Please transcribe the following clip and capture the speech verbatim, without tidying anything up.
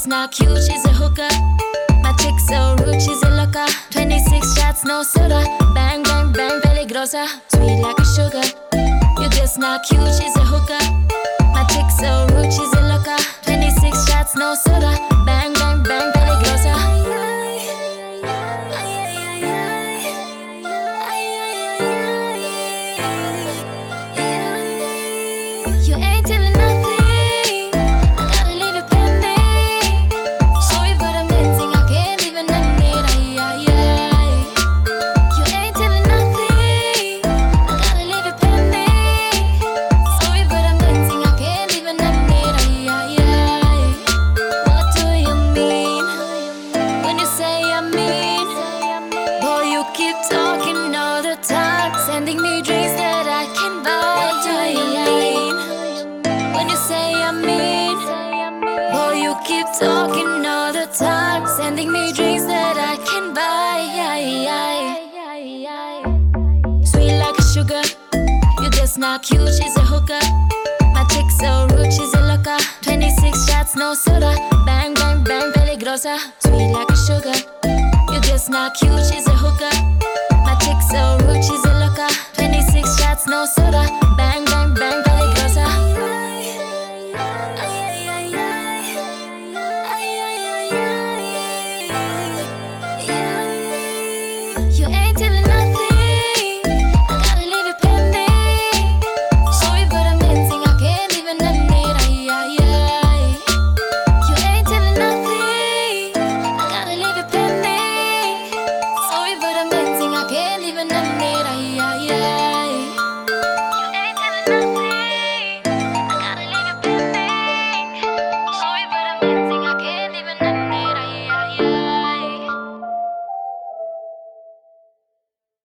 just not cute, she's a hooker. My chick so rude, she's a looker. Twenty-six shots, no soda. Bang, bang, bang, peligrosa. Sweet like a sugar. You're just not cute, she's a hooker. My chick so rude, she's a looker. Twenty-six shots, no soda. Bang, bang, bang, peligrosa. You ain't telling nothing, I gotta leave it pending. Sorry but I'm dancing, I can't even name it. Ay, ay, ay. You ain't telling nothing, I gotta leave it pending. Sorry but I'm dancing, I can't even name it. Ay, ay, ay. What do you mean when you say I mean? Boy, you keep talking all the time, sending me drinks that I can buy. What do you mean when you say I mean? Boy, you keep talking all the time, sending me drinks that I can buy. Sweet like a sugar, you're just not cute, she's a hooker. My chick so rude, she's a looker. Twenty-six shots, no soda. Bang, bang, bang, peligrosa. Sweet like a sugar, you're just not cute, she's a hooker. My chick so rude, she's a looker. Twenty-six shots, no soda.